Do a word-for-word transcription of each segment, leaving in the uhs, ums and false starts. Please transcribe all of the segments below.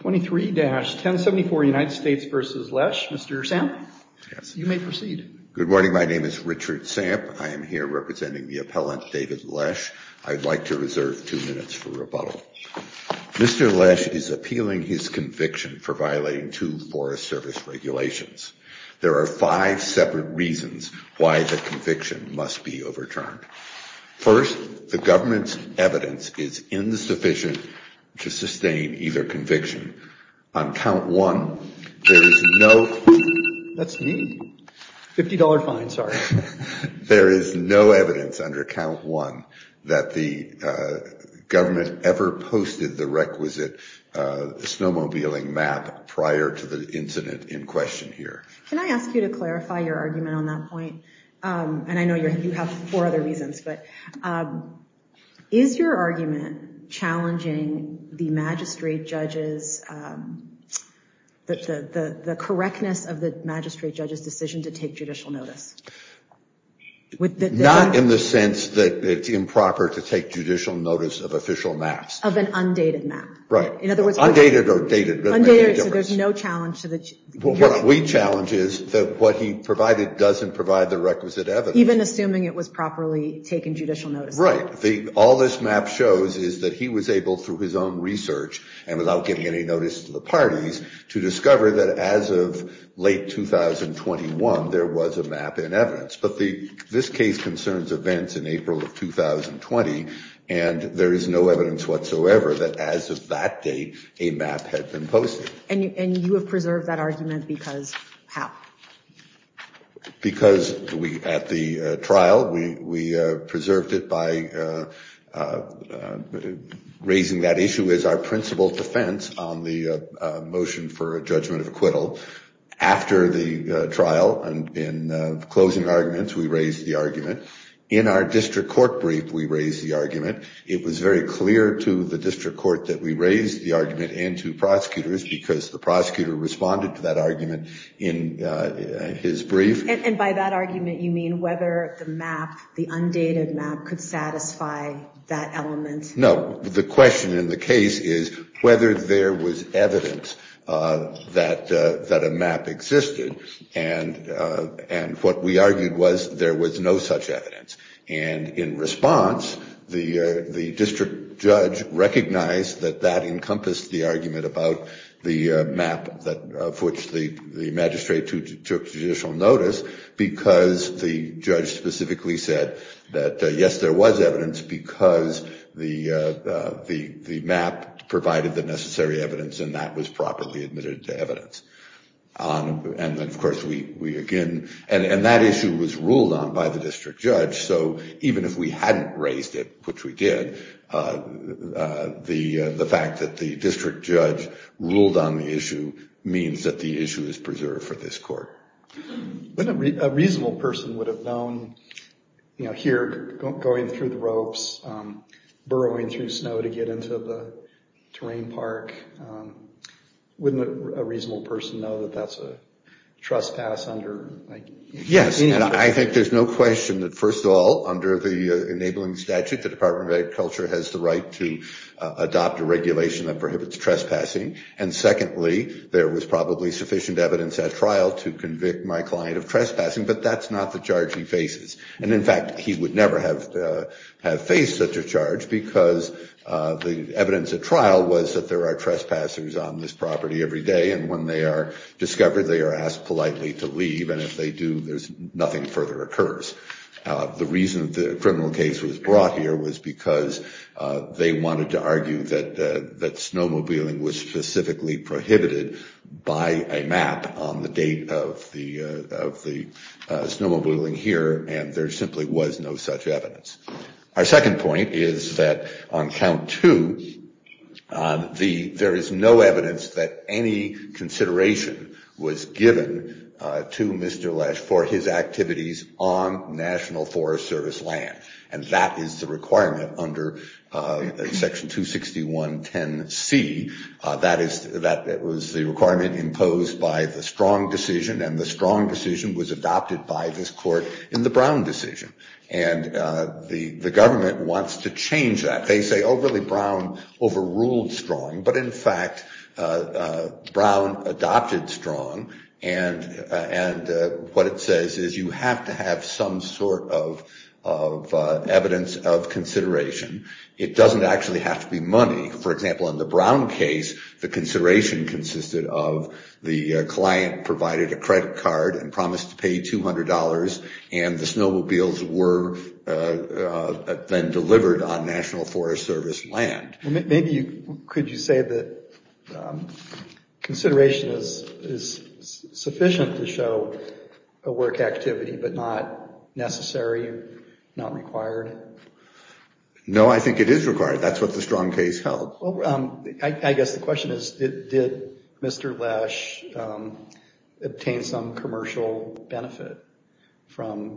twenty-three dash ten seventy-four United States versus Lesh. Mister Samp? Yes. You may proceed. Good morning. My name is Richard Samp. I am here representing the appellant David Lesh. I'd like to reserve two minutes for rebuttal. Mister Lesh is appealing his conviction for violating two Forest Service regulations. There are five separate reasons why the conviction must be overturned. First, the government's evidence is insufficient to sustain either conviction. On count one, there is no... That's me. fifty dollars fine, sorry. There is no evidence under count one that the uh, government ever posted the requisite uh, snowmobiling map prior to the incident in question here. Can I ask you to clarify your argument on that point? Um, and I know you're, you have four other reasons, but um, is your argument challenging the magistrate judge's, um, the, the, the, the correctness of the magistrate judge's decision to take judicial notice? With the, the Not in the sense that it's improper to take judicial notice of official maps. Of an undated map. Right. In other words, undated or dated. Undated, so there's no challenge to the... Well, what we challenge is that what he provided doesn't provide the requisite evidence. Even assuming it was properly taken judicial notice. Right. The, all this map shows is that he was able, through his own research, and without giving any notice to the parties, to discover that as of late two thousand twenty-one, there was a map in evidence. But the, this case concerns events in April of two thousand twenty, and there is no evidence whatsoever that as of that date, a map had been posted. And you, and you have preserved that argument because how? Because we, at the uh, trial, we, we uh, preserved it by uh, uh, uh, raising that issue as our principal defense on the uh, uh, motion for a judgment of acquittal. After the uh, trial and in uh, closing arguments, we raised the argument. In our district court brief, we raised the argument. It was very clear to the district court that we raised the argument and to prosecutors because the prosecutor responded to that argument in uh, his brief. And, and by that argument, you mean whether the map, the undated map, could satisfy that element? No. The question in the case is whether there was evidence Uh, that uh, that a map existed, and uh, and what we argued was there was no such evidence. And in response, the uh, the district judge recognized that that encompassed the argument about the uh, map that of which the the magistrate to, to, took judicial notice, because the judge specifically said that uh, yes, there was evidence because the uh, uh, the the map provided the necessary evidence, and that was properly admitted to evidence. Um, and then, of course, we, we again, and, and that issue was ruled on by the district judge. So even if we hadn't raised it, which we did, uh, uh, the, uh, the fact that the district judge ruled on the issue means that the issue is preserved for this court. But a, re- a reasonable person would have known, you know, here go- going through the ropes, um, burrowing through snow to get into the terrain park. Um, wouldn't a, a reasonable person know that that's a trespass under, like... Yes, and I think there's no question that, first of all, under the uh, enabling statute, the Department of Agriculture has the right to uh, adopt a regulation that prohibits trespassing. And secondly, there was probably sufficient evidence at trial to convict my client of trespassing, but that's not the charge he faces. And in fact, he would never have uh, have faced such a charge because uh, the evidence at trial was that there are trespassers on this property every day, and when they are discovered, they are asked politely to leave, and if they do, there's nothing further occurs. Uh, the reason the criminal case was brought here was because uh, they wanted to argue that uh, that snowmobiling was specifically prohibited by a map on the date of the uh, of the uh, snowmobiling here, and there simply was no such evidence. Our second point is that on count two, uh, the there is no evidence that any consideration was given Uh, to Mister Lesh for his activities on National Forest Service land. And that is the requirement under uh, Section two sixty-one ten C. Uh, that is that was the requirement imposed by the Strong decision, and the Strong decision was adopted by this court in the Brown decision. And uh, the the government wants to change that. They say, oh, really, Brown overruled Strong, but in fact, uh, uh, Brown adopted Strong, and uh, and uh, what it says is you have to have some sort of of uh, evidence of consideration. It doesn't actually have to be money. For example, in the Brown case, the consideration consisted of the uh, client provided a credit card and promised to pay two hundred dollars, and the snowmobiles were uh, uh, then delivered on National Forest Service land. Well, maybe you, could you say that um, consideration is is sufficient to show a work activity, but not necessary, not required? No, I think it is required. That's what the Strong case held. Well, um, I, I guess the question is, did, did Mister Lesh um, obtain some commercial benefit from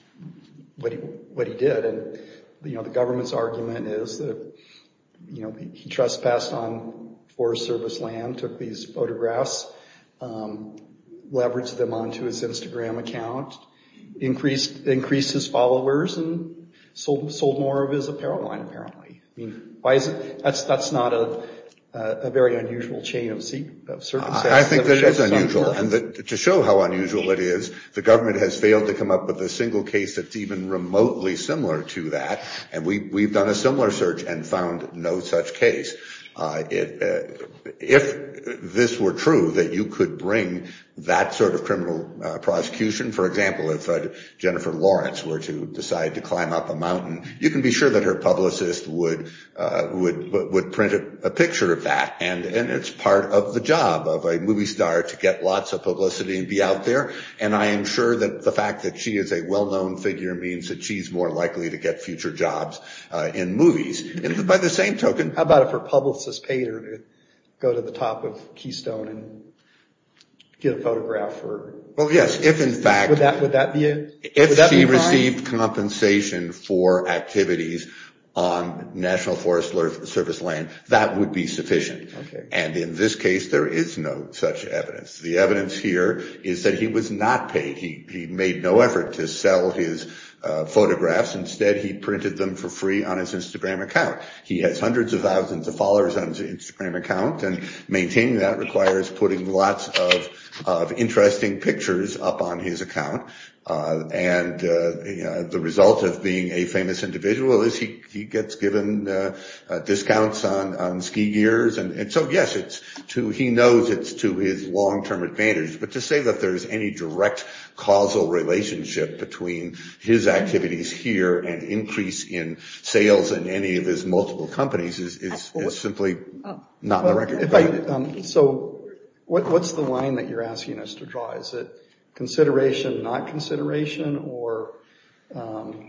what he what he did? And you know, the government's argument is that you know he, he trespassed on Forest Service land, took these photographs, um, leveraged them onto his Instagram account, increased increased his followers, and sold sold more of his apparel line. Apparently, I mean, why is it? That's that's not a a very unusual chain of, of circumstances. I think that it is unusual, and that to show how unusual it is, the government has failed to come up with a single case that's even remotely similar to that, and we we've done a similar search and found no such case. Uh, it, uh, if this were true, that you could bring that sort of criminal uh, prosecution, for example, if uh, Jennifer Lawrence were to decide to climb up a mountain, you can be sure that her publicist would uh, would would print a, a picture of that, and and it's part of the job of a movie star to get lots of publicity and be out there. And I am sure that the fact that she is a well-known figure means that she's more likely to get future jobs uh, in movies. And by the same token, how about if her publicist paid her to go to the top of Keystone and get a photograph for? Well, yes, if in fact would that would that be a if that she be received compensation for activities on National Forest Service land, that would be sufficient. Okay. And in this case, there is no such evidence. The evidence here is that he was not paid. He he made no effort to sell his uh, photographs. Instead, he printed them for free on his Instagram account. He has hundreds of thousands of followers on his Instagram account, and maintaining that requires putting lots of of interesting pictures up on his account. Uh, and uh, you know, the result of being a famous individual is he, he gets given uh, uh, discounts on, on ski gears, and, and so yes, it's to he knows it's to his long-term advantage. But to say that there's any direct causal relationship between his activities here and increase in sales in any of his multiple companies is is, is simply not well, on the record. If I, um, so, what, what's the line that you're asking us to draw? Is it consideration, not consideration, or um,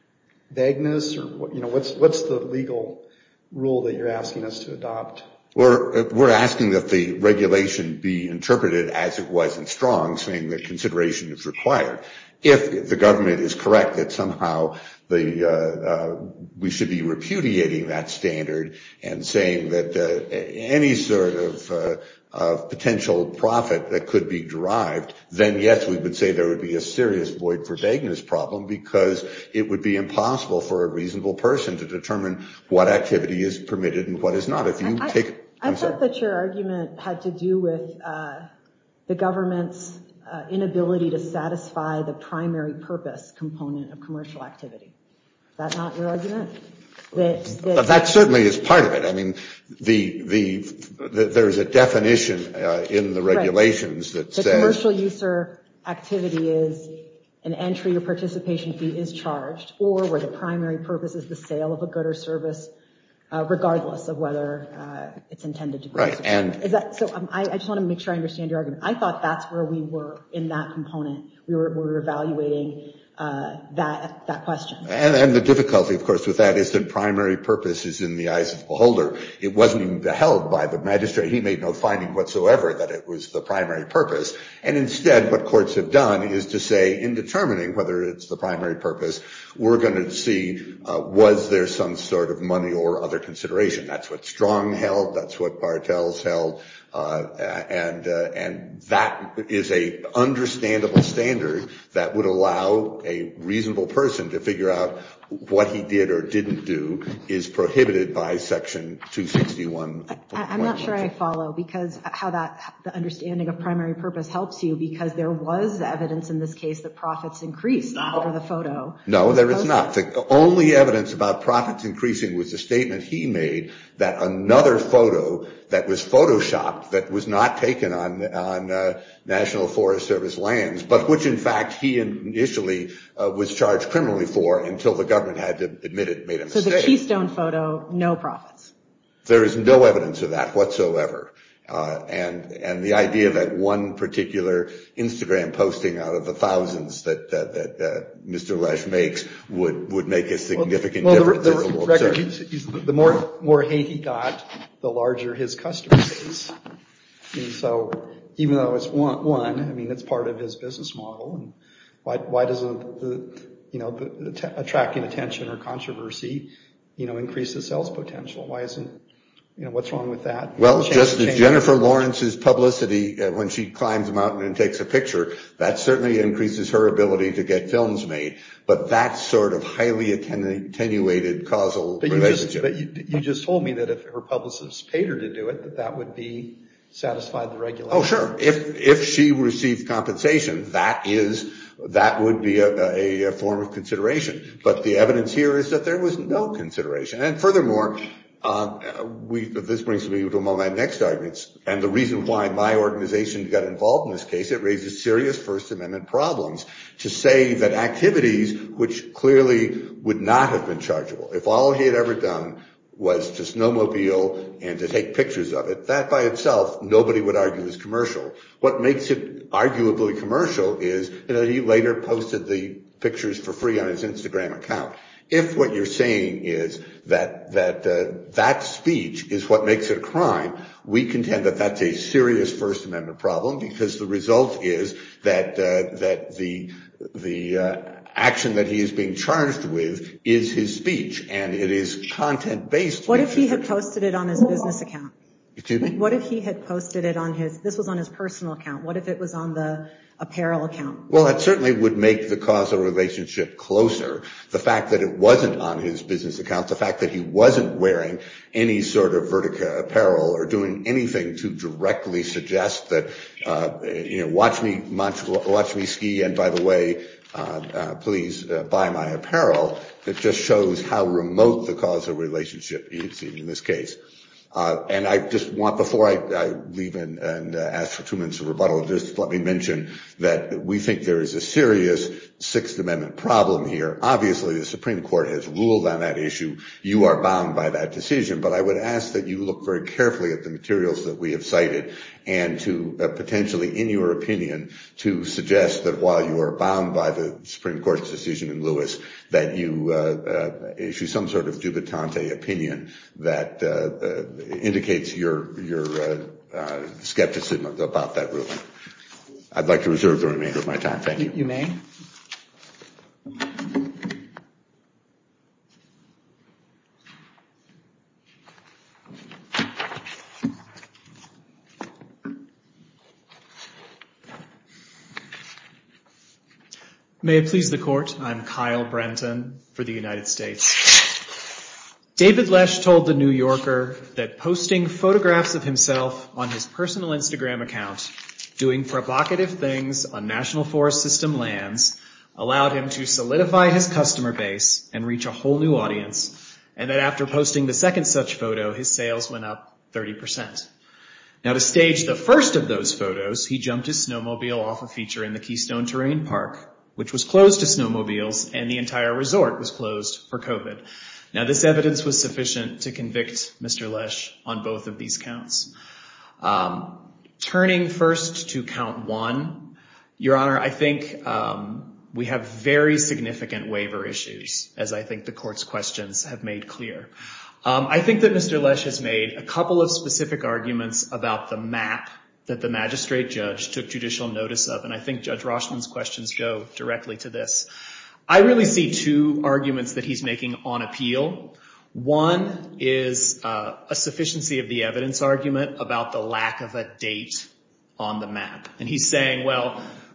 vagueness, or what, you know, what's what's the legal rule that you're asking us to adopt? We're we're asking that the regulation be interpreted as it was in Strong, saying that consideration is required. If the government is correct that somehow the uh, uh, we should be repudiating that standard and saying that uh, any sort of uh, of potential profit that could be derived, then yes, we would say there would be a serious void for vagueness problem, because it would be impossible for a reasonable person to determine what activity is permitted and what is not. If you I, take, I, I'm I sorry. thought that your argument had to do with uh, the government's uh, inability to satisfy the primary purpose component of commercial activity. Is that not your argument? That, that, that certainly is part of it. I mean, the the, the there's a definition uh, in the regulations right. that the says commercial user activity is an entry or participation fee is charged, or where the primary purpose is the sale of a good or service, uh, regardless of whether uh, it's intended to be. Right. And is that so? Um, I, I just want to make sure I understand your argument. I thought that's where we were in that component. We were, we were evaluating Uh, that that question. And, and the difficulty, of course, with that is that primary purpose is in the eyes of the beholder. It wasn't even beheld by the magistrate. He made no finding whatsoever that it was the primary purpose. And instead, what courts have done is to say, in determining whether it's the primary purpose, we're going to see uh, was there some sort of money or other consideration. That's what Strong held. That's what Bartels held. Uh, and, uh, and that is a understandable standard that would allow a reasonable person to figure out what he did or didn't do is prohibited by Section two sixty-one. I, I'm not sure I follow, because how that, the understanding of primary purpose helps you, because there was evidence in this case that profits increased after the photo. No, there is not. The only evidence about profits increasing was the statement he made that another photo that was photoshopped, that was not taken on on uh, National Forest Service lands, but which in fact he initially uh, was charged criminally for until the government had to admit it made a mistake. So the Keystone photo, no profits? There is no evidence of that whatsoever. Uh, and, and the idea that one particular Instagram posting out of the thousands that, uh, that, uh, Mister Lesh makes would, would make a significant well, difference. Well, the, the record, he's, he's, the more, more hate he got, the larger his customer base. And so even though it's one, one, I mean, it's part of his business model. And why, why doesn't the, you know, the, the t- attracting attention or controversy, you know, increase the sales potential? Why isn't, you know, what's wrong with that? Well, change, just as change Jennifer Lawrence's publicity uh, when she climbs a mountain and takes a picture, that certainly increases her ability to get films made. But that sort of highly attenuated causal but you relationship. Just, but you, you just told me that if her publicist paid her to do it, that that would be satisfied the regulation. Oh, sure. If if she received compensation, that is that would be a, a, a form of consideration. But the evidence here is that there was no consideration. And furthermore, Uh, we, this brings me to one of my next arguments, and the reason why my organization got involved in this case, it raises serious First Amendment problems to say that activities which clearly would not have been chargeable, if all he had ever done was to snowmobile and to take pictures of it, that by itself nobody would argue is commercial. What makes it arguably commercial is that he later posted the pictures for free on his Instagram account. If what you're saying is that that uh, that speech is what makes it a crime, we contend that that's a serious First Amendment problem, because the result is that uh, that the the uh, action that he is being charged with is his speech, and it is content-based. What if he had posted it on his business account? Excuse me? What if he had posted it on his, this was on his personal account. What if it was on the apparel account? Well, that certainly would make the causal relationship closer. The fact that it wasn't on his business account, the fact that he wasn't wearing any sort of Vertica apparel or doing anything to directly suggest that, uh, you know, watch me, watch, watch me ski, and by the way, uh, uh, please uh, buy my apparel, it just shows how remote the causal relationship is in this case. Uh, and I just want, before I, I leave and, and uh, ask for two minutes of rebuttal, just let me mention that we think there is a serious Sixth Amendment problem here. Obviously, the Supreme Court has ruled on that issue. You are bound by that decision, but I would ask that you look very carefully at the materials that we have cited, and to uh, potentially, in your opinion, to suggest that while you are bound by the Supreme Court's decision in Lewis, that you uh, uh, issue some sort of dubitante opinion that uh, uh, indicates your your uh, uh, skepticism about that ruling. I'd like to reserve the remainder of my time. Thank you. You may. May it please the Court, I'm Kyle Brenton for the United States. David Lesh told The New Yorker that posting photographs of himself on his personal Instagram account, doing provocative things on National Forest System lands, allowed him to solidify his customer base and reach a whole new audience, and that after posting the second such photo, his sales went up thirty percent. Now, to stage the first of those photos, he jumped his snowmobile off a feature in the Keystone Terrain Park, which was closed to snowmobiles, and the entire resort was closed for COVID. Now, this evidence was sufficient to convict Mister Lesh on both of these counts. Um, turning first to count one, Your Honor, I think um, we have very significant waiver issues, as I think the Court's questions have made clear. Um, I think that Mister Lesh has made a couple of specific arguments about the map that the magistrate judge took judicial notice of, and I think Judge Roshman's questions go directly to this. I really see two arguments that he's making on appeal. One is uh, a sufficiency of the evidence argument about the lack of a date on the map. And he's saying, well,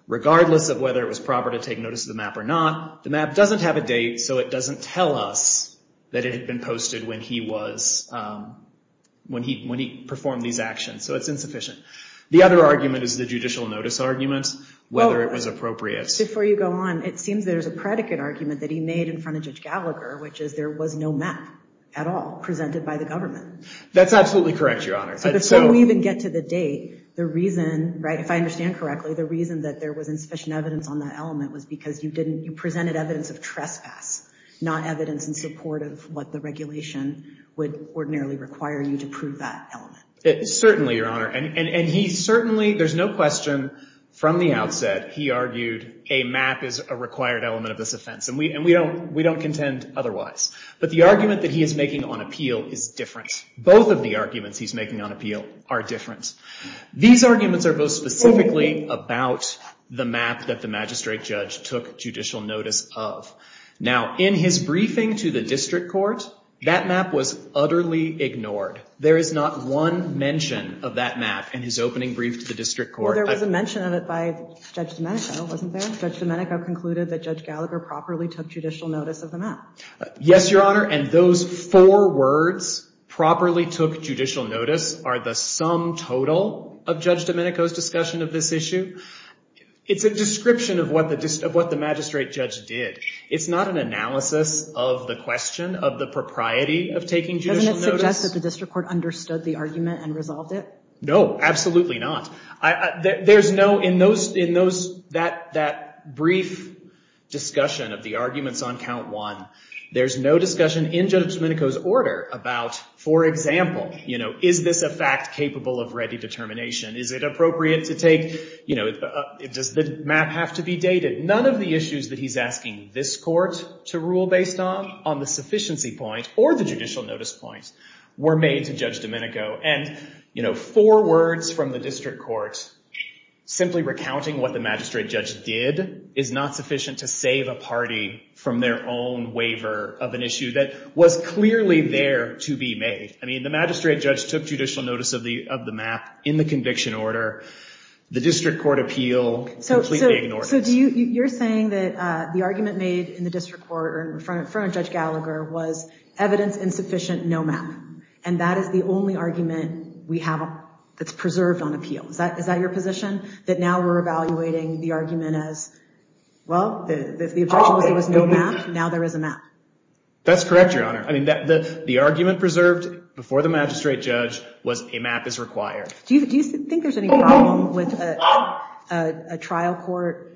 regardless of whether it was proper to take notice of the map or not, the map doesn't have a date, so it doesn't tell us that it had been posted when he was, um, when he, when he performed these actions. So it's insufficient. The other argument is the judicial notice argument, whether well, it was appropriate. Before you go on, it seems there's a predicate argument that he made in front of Judge Gallagher, which is there was no map at all presented by the government. That's absolutely correct, Your Honor. So before so, we even get to the date, the reason, right, if I understand correctly, the reason that there was insufficient evidence on that element was because you didn't, you presented evidence of trespass, not evidence in support of what the regulation would ordinarily require you to prove that element. It, certainly, Your Honor. And, and, and he certainly, there's no question from the outset, he argued a map is a required element of this offense. And we, and we don't, we don't contend otherwise. But the argument that he is making on appeal is different. Both of the arguments he's making on appeal are different. These arguments are both specifically about the map that the magistrate judge took judicial notice of. Now, in his briefing to the district court, that map was utterly ignored. There is not one mention of that map in his opening brief to the district court. Well, there was a mention of it by Judge Domenico, wasn't there? Judge Domenico concluded that Judge Gallagher properly took judicial notice of the map. Uh, yes, Your Honor, and those four words, properly took judicial notice, are the sum total of Judge Domenico's discussion of this issue. It's a description of what the of what the magistrate judge did. It's not an analysis of the question of the propriety of taking judicial notice. Doesn't it suggest that the district court understood the argument and resolved it? No, absolutely not. I, I, there, there's no in those in those that that brief discussion of the arguments on count one. There's no discussion in Judge Domenico's order about, for example, you know, is this a fact capable of ready determination? Is it appropriate to take, you know, uh, does the map have to be dated? None of the issues that he's asking this court to rule based on, on the sufficiency point or the judicial notice point, were made to Judge Domenico. And, you know, four words from the district court simply recounting what the magistrate judge did is not sufficient to save a party from their own waiver of an issue that was clearly there to be made. I mean, the magistrate judge took judicial notice of the of the map in the conviction order. The district court appeal so, completely so, ignored so it. So do you, you're saying that uh, the argument made in the district court or in front, in front of Judge Gallagher was evidence insufficient, no map. And that is the only argument we have that's preserved on appeal. Is that, is that your position? That now we're evaluating the argument as, well, the, the, the objection was there was no map, now there is a map. That's correct, Your Honor. I mean, that, the, the argument preserved before the magistrate judge was a map is required. Do you, do you think there's any problem with a, a, a trial court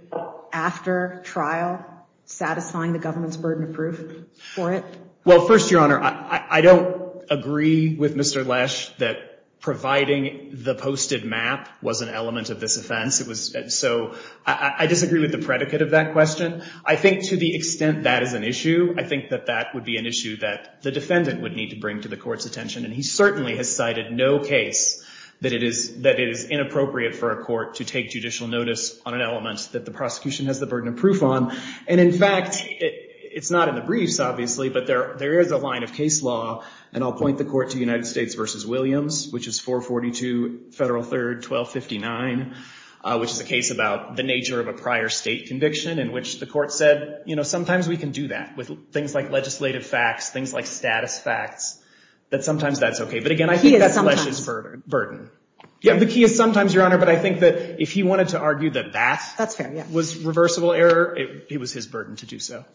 after trial satisfying the government's burden of proof for it? Well, first, Your Honor, I, I, I don't agree with Mister Lesh that providing the posted map was an element of this offense. It was, so I, I disagree with the predicate of that question. I think to the extent that is an issue, I think that that would be an issue that the defendant would need to bring to the court's attention. And he certainly has cited no case that it is, that it is inappropriate for a court to take judicial notice on an element that the prosecution has the burden of proof on. And in fact, it, it's not in the briefs, obviously, but there, there is a line of case law, and I'll point the court to United States versus Williams, which is four forty-two Federal third twelve fifty-nine, uh, which is a case about the nature of a prior state conviction in which the court said, you know, sometimes we can do that with things like legislative facts, things like status facts, that sometimes that's okay. But again, I think that's Lesh's burden. Yeah, the key is sometimes, Your Honor, but I think that if he wanted to argue that that that's fair, yeah. was reversible error, it, it was his burden to do so.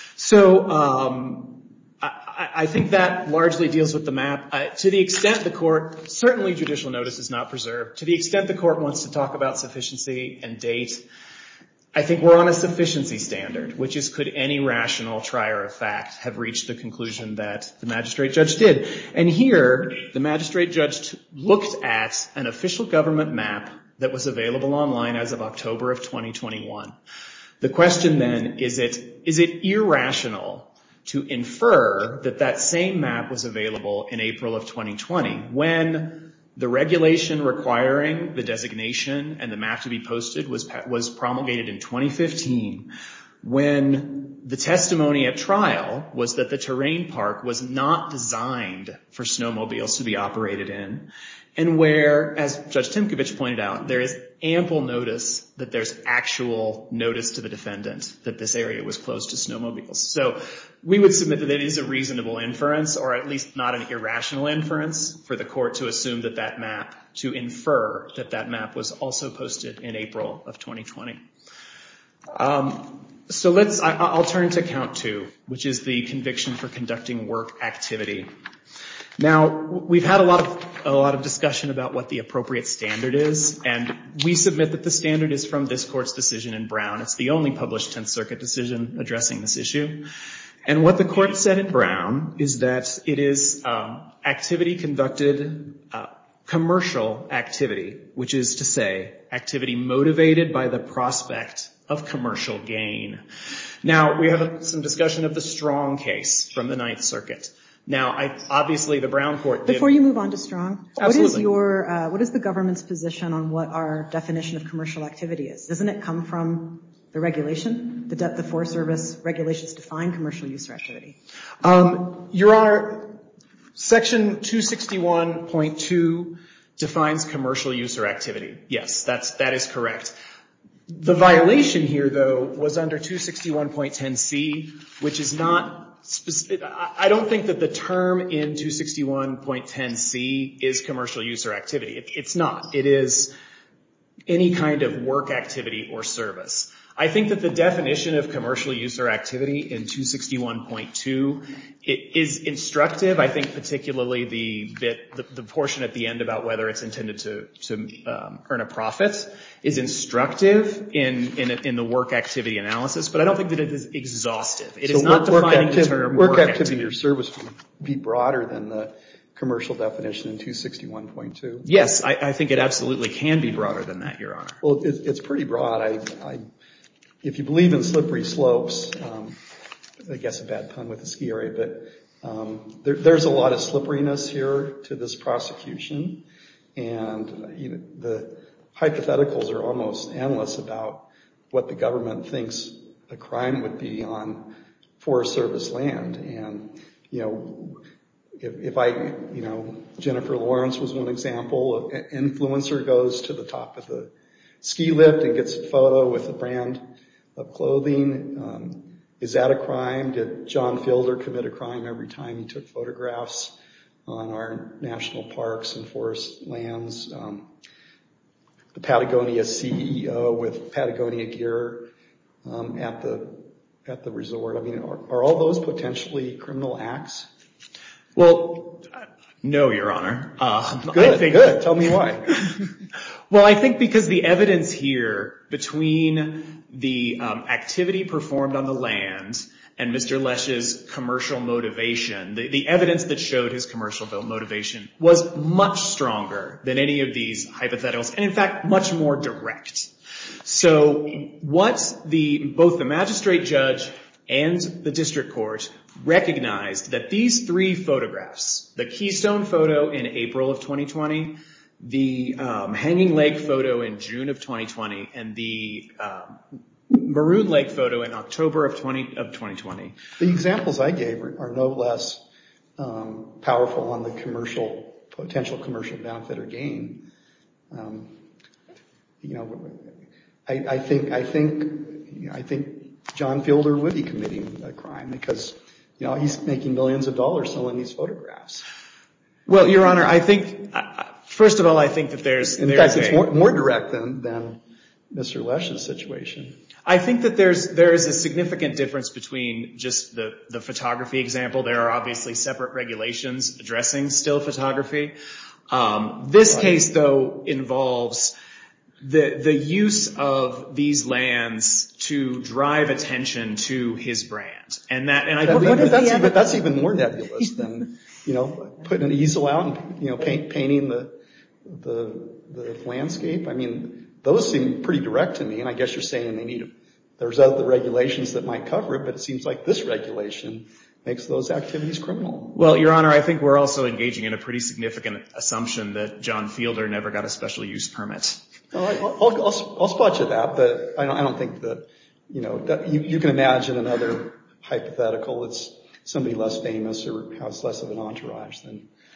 So um, I, I think that largely deals with the map. Uh, to the extent the court, certainly judicial notice is not preserved. To the extent the court wants to talk about sufficiency and date, I think we're on a sufficiency standard, which is could any rational trier of fact have reached the conclusion that the magistrate judge did. And here, the magistrate judge t- looked at an official government map that was available online as of October of twenty twenty-one. The question then, is it, is it irrational to infer that that same map was available in April of twenty twenty when the regulation requiring the designation and the map to be posted was, was promulgated in twenty fifteen, when the testimony at trial was that the terrain park was not designed for snowmobiles to be operated in, and where, as Judge Timkovich pointed out, there is ample notice that there's actual notice to the defendant that this area was closed to snowmobiles. So we would submit that it is a reasonable inference, or at least not an irrational inference, for the court to assume that that map, to infer that that map was also posted in April of twenty twenty. Um, so let's, I, I'll turn to count two, which is the conviction for conducting work activity. Now, we've had a lot of a lot of discussion about what the appropriate standard is, and we submit that the standard is from this court's decision in Brown. It's the only published Tenth Circuit decision addressing this issue. And what the court said in Brown is that it is um, activity conducted, uh, commercial activity, which is to say activity motivated by the prospect of commercial gain. Now, we have some discussion of the Strong case from the Ninth Circuit. Now, I, obviously, the Brown court did... Before you move on to Strong, Absolutely. what is your, uh, what is the government's position on what our definition of commercial activity is? Doesn't it come from the regulation? The, de- the Forest Service regulations define commercial use or activity. Um, Your Honor, Section two sixty-one point two defines commercial use or activity. Yes, that's, that is correct. The violation here, though, was under two sixty-one point ten C, which is not specific. I don't think that the term in two sixty-one point ten C is commercial use or activity. It, it's not. It is any kind of work activity or service. I think that the definition of commercial use or activity in two sixty-one point two it is instructive. I think particularly the bit, the, the portion at the end about whether it's intended to, to um, earn a profit is instructive in, in, in the work activity analysis, but I don't think that it is exhaustive. It so is not work, defining work the activ- term work, work activity, activity or service would be broader than the commercial definition in two sixty-one point two. Yes, I, I think it absolutely can be broader than that, Your Honor. Well, it, it's pretty broad. I, I, if you believe in slippery slopes, um, I guess a bad pun with the ski area, but um, there, there's a lot of slipperiness here to this prosecution, and you know, the hypotheticals are almost endless about what the government thinks a crime would be on Forest Service land. And you know, if, if I, you know, Jennifer Lawrence was one example. An influencer goes to the top of the ski lift and gets a photo with a brand of clothing. Um, is that a crime? Did John Fielder commit a crime every time he took photographs on our national parks and forest lands? Um, the Patagonia C E O with Patagonia gear um, at the at the resort. I mean, are, are all those potentially criminal acts? Well, no, Your Honor. Uh, good, I think, good. Tell me why. Well, I think because the evidence here between the um, activity performed on the land and Mister Lesch's commercial motivation, the, the evidence that showed his commercial motivation was much stronger than any of these hypotheticals, and in fact, much more direct. So what the both the magistrate judge and the district court recognized that these three photographs, the Keystone photo in April of twenty twenty, the um, Hanging Lake photo in June of twenty twenty, and the um, Maroon Lake photo in October of twenty of twenty twenty. The examples I gave are, are no less um, powerful on the commercial potential commercial benefit or gain. Um, you know, I, I think I think I think John Fielder would be committing a crime because you know he's making millions of dollars selling these photographs. Well, Your Honor, I think. Uh, First of all, I think that there's... In there's fact, it's a, more, more direct than, than Mister Lesch's situation. I think that there's there is a significant difference between just the, the photography example. There are obviously separate regulations addressing still photography. Um, this right. case, though, involves the the use of these lands to drive attention to his brand. And that... And I that, believe that, that's, even, that's even more nebulous than, you know, putting an easel out and, you know, paint, painting the... the the landscape. I mean, those seem pretty direct to me, and I guess you're saying they need, there's other regulations that might cover it, but it seems like this regulation makes those activities criminal. Well, Your Honor, I think we're also engaging in a pretty significant assumption that John Fielder never got a special use permit. Well, I'll, I'll, I'll, I'll spot you that, but I don't, I don't think that, you know, that you, you can imagine another hypothetical. It's somebody less famous or has less of an entourage than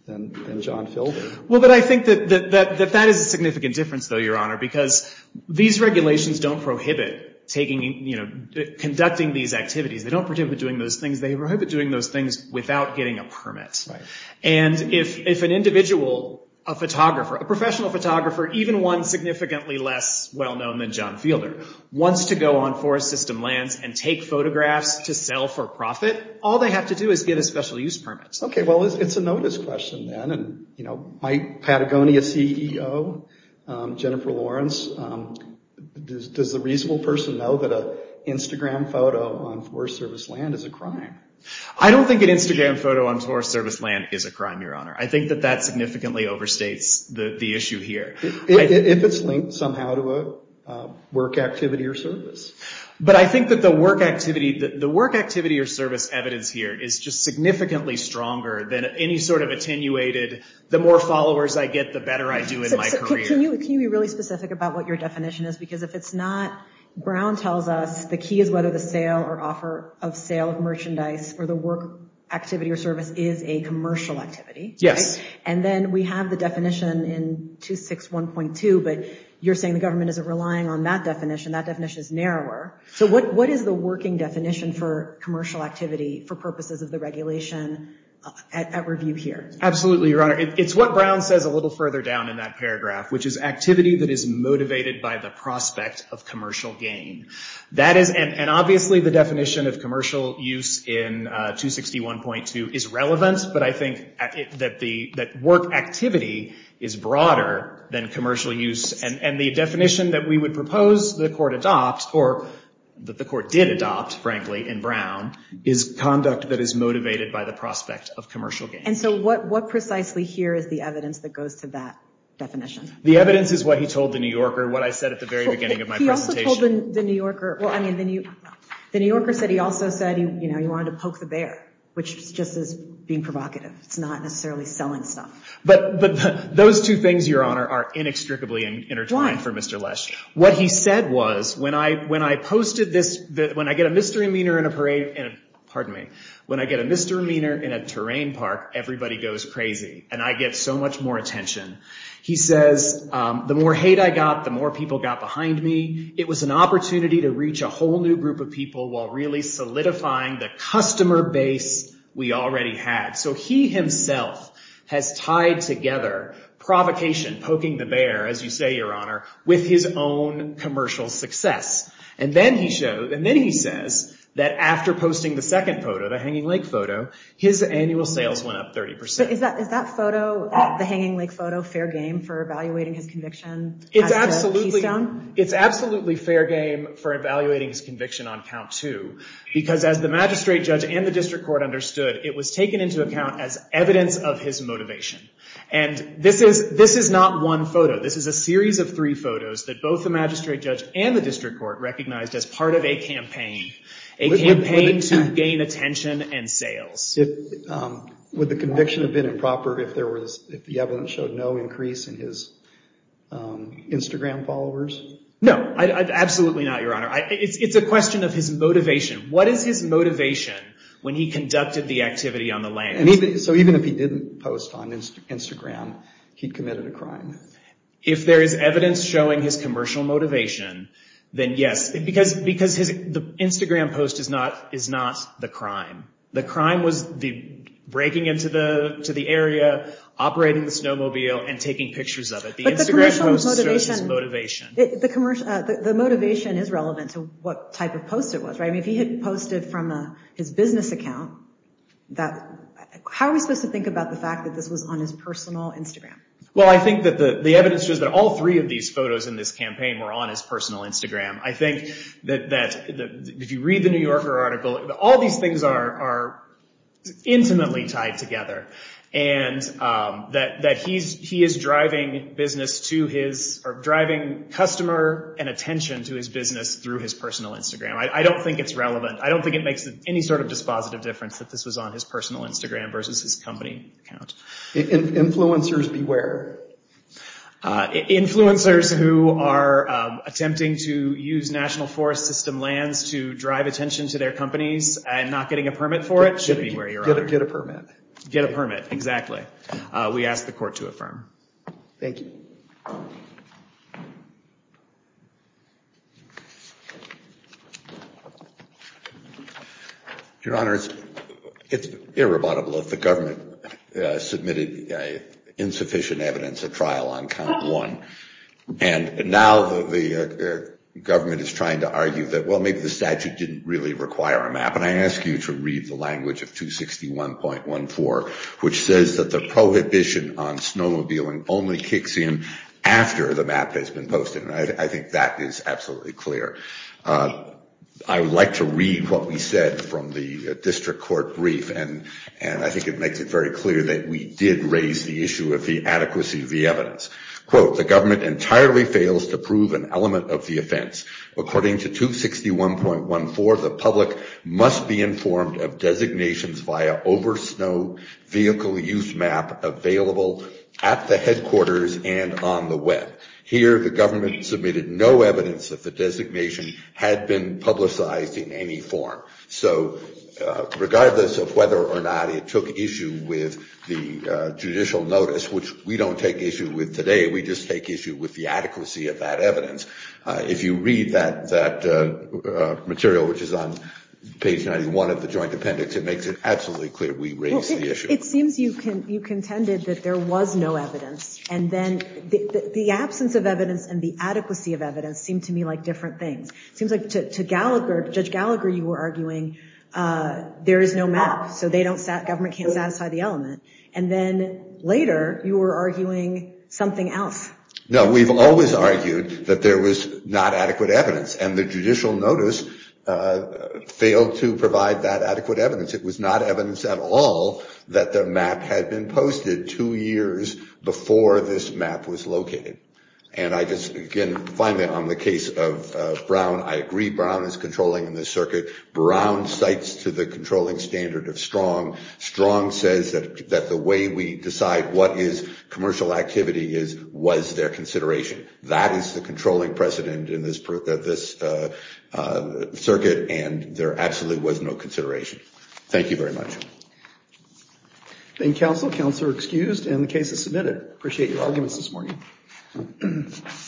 than, than John Fielder. Well, but I think that that, that that that is a significant difference, though, Your Honor, because these regulations don't prohibit taking, you know, conducting these activities. They don't prohibit doing those things. They prohibit doing those things without getting a permit. Right. And if if an individual, a photographer, a professional photographer, even one significantly less well-known than John Fielder, wants to go on forest system lands and take photographs to sell for profit, all they have to do is get a special use permit. Okay, well, it's, it's a notice question then. And, you know, my Patagonia C E O, um, Jennifer Lawrence, um, does, does the reasonable person know that a Instagram photo on Forest Service land is a crime? I don't think an Instagram photo on Forest Service land is a crime, Your Honor. I think that that significantly overstates the, the issue here. If, if it's linked somehow to a uh, work activity or service. But I think that the work activity, the, the work activity or service evidence here is just significantly stronger than any sort of attenuated, the more followers I get, the better I do in so, my so career. Can you, can you be really specific about what your definition is? Because if it's not, Brown tells us the key is whether the sale or offer of sale of merchandise or the work activity or service is a commercial activity. Yes. Right? And then we have the definition in two sixty-one point two, but you're saying the government isn't relying on that definition. That definition is narrower. So what, what is the working definition for commercial activity for purposes of the regulation uh, at, at review here? Absolutely, Your Honor. It, it's what Brown says a little further down in that paragraph, which is activity that is motivated by the prospect of commercial gain. That is, and, and obviously the definition of commercial use in uh, two sixty-one point two is relevant, but I think it, that the that work activity is broader than commercial use, and, and the definition that we would propose the court adopt, or that the court did adopt, frankly, in Brown, is conduct that is motivated by the prospect of commercial gain. And so what, what precisely here is the evidence that goes to that definition? The evidence is what he told the New Yorker, what I said at the very well, beginning of my he presentation. He also told the, the New Yorker, well, I mean, the New, the New Yorker said he also said, he, you know, he wanted to poke the bear, which is just as being provocative. It's not necessarily selling stuff. But but the, those two things, Your Honor, are inextricably in, intertwined Why? for Mister Lesh. What he said was, when I when I posted this, the, when I get a misdemeanor in a parade, in a, pardon me, when I get a misdemeanor in a terrain park, everybody goes crazy, and I get so much more attention. He says, um, the more hate I got, the more people got behind me. It was an opportunity to reach a whole new group of people while really solidifying the customer base we already had. So he himself has tied together provocation, poking the bear, as you say, Your Honor, with his own commercial success. And then he shows, and then he says that after posting the second photo, the Hanging Lake photo, his annual sales went up thirty percent. But is that, is that photo, the Hanging Lake photo, fair game for evaluating his conviction? It's as to absolutely, Keystone? it's absolutely fair game for evaluating his conviction on count two, because as the magistrate judge and the district court understood, it was taken into account as evidence of his motivation. And this is, this is not one photo. This is a series of three photos that both the magistrate judge and the district court recognized as part of a campaign. A Would- campaign would it- to gain attention and sales. If, um, would the conviction have been improper if there was, if the evidence showed no increase in his um, Instagram followers? No, I, I, absolutely not, Your Honor. I, it's, it's a question of his motivation. What is his motivation when he conducted the activity on the land? And even, so even if he didn't post on Inst- Instagram, he'd committed a crime. If there is evidence showing his commercial motivation, then yes, because because his the Instagram post is not is not the crime. The crime was the breaking into the to the area, operating the snowmobile, and taking pictures of it. The But Instagram the post motivation, shows his motivation. It, the commercial, uh, the, the motivation is relevant to what type of post it was, right? I mean, if he had posted from a, his business account, that how are we supposed to think about the fact that this was on his personal Instagram? Well, I think that the, the evidence shows that all three of these photos in this campaign were on his personal Instagram. I think that, that the, if you read the New Yorker article, all these things are, are intimately tied together. And um, that, that he's, he is driving business to his, or driving customer and attention to his business through his personal Instagram. I, I don't think it's relevant. I don't think it makes any sort of dispositive difference that this was on his personal Instagram versus his company account. In- influencers beware. Uh, influencers who are um, attempting to use National Forest System lands to drive attention to their companies and not getting a permit for it should be where you're get on. a, get a permit. Get a permit, exactly. Uh, we ask the court to affirm. Thank you. Your Honor, it's, it's irrebuttable if the government uh, submitted uh, insufficient evidence at trial on count one. And now the, the uh, government is trying to argue that, well, maybe the statute didn't really require a map. And I ask you to read the language of two sixty-one point one four, which says that the prohibition on snowmobiling only kicks in after the map has been posted. And I, I think that is absolutely clear. Uh, I would like to read what we said from the uh, district court brief, and, and I think it makes it very clear that we did raise the issue of the adequacy of the evidence. Quote, the government entirely fails to prove an element of the offense. According to two sixty-one point one four, the public must be informed of designations via over snow vehicle use map available at the headquarters and on the web. Here, the government submitted no evidence that the designation had been publicized in any form. So, uh, regardless of whether or not it took issue with the uh, judicial notice, which we don't take issue with today, we just take issue with the adequacy of that evidence. Uh, if you read that that uh, uh, material, which is on page ninety-one of the joint appendix, it makes it absolutely clear we raised well, it, the issue. It seems you can you contended that there was no evidence, and then the, the, the absence of evidence and the adequacy of evidence seem to me like different things. It seems like to, to Gallagher, Judge Gallagher, you were arguing uh, there is no map, so they don't sat, government can't satisfy the element, and then later you were arguing something else. No, we've always argued that there was not adequate evidence, and the judicial notice Uh, failed to provide that adequate evidence. It was not evidence at all that the map had been posted two years before this map was located. And I just, again, finally on the case of uh, Brown, I agree Brown is controlling in this circuit. Brown cites to the controlling standard of Strong. Strong says that, that the way we decide what is commercial activity is, was there consideration. That is the controlling precedent in this, uh, this uh, uh, circuit, and there absolutely was no consideration. Thank you very much. Thank you, counsel. Counsel are excused, and the case is submitted. Appreciate your arguments this morning.